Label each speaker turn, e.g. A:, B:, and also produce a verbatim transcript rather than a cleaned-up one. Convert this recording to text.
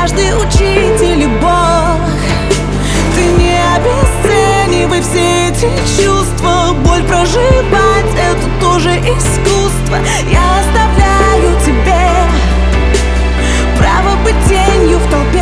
A: каждый учитель и Бог. Ты не обесценивай все эти чувства. Боль проживать — это тоже искусство. Я оставляю тебе право быть тенью в толпе.